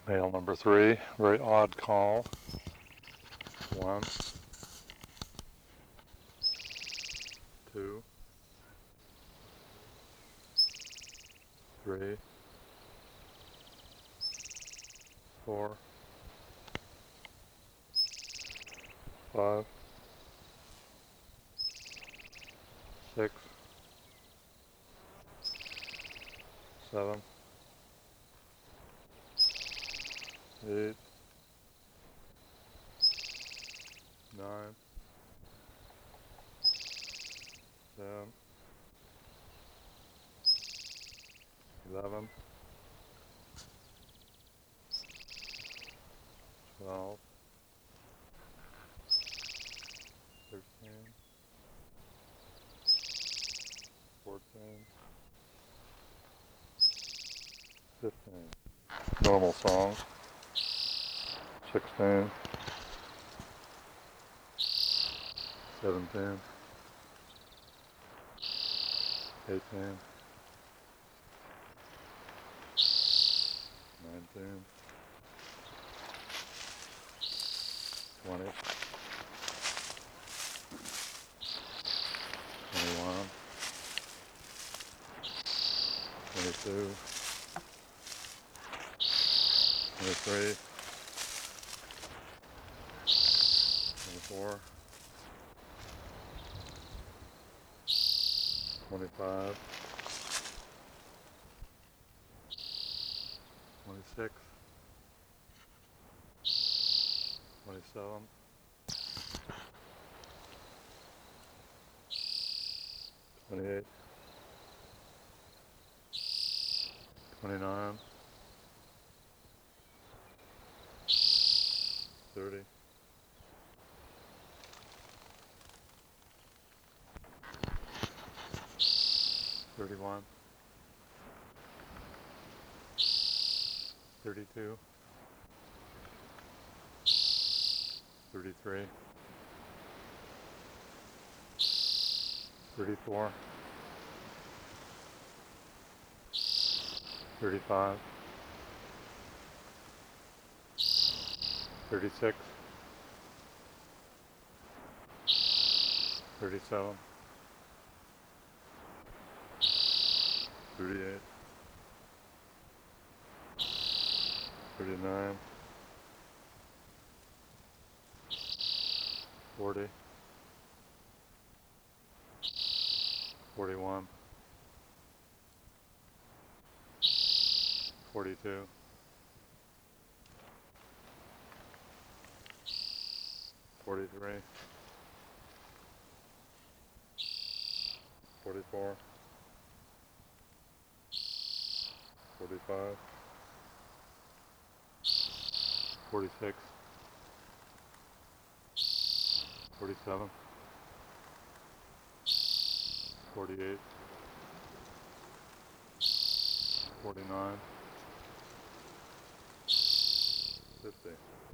Nail number 3, very odd call. 1, 2, 3, 4, 5, 6, 7, 8, 9, 10, 11, 12, 13, 14, 15. Normal song. 16, 17, 18, 19, 20, 21, 22, 23, 24, 25, 26, 27, 28, 29, 30, 31, 32, 33, 34, 35, 36, 37, 38, 39, 40, 41, 42, 43, 44, 45, 46, 47, 48, 49, 50.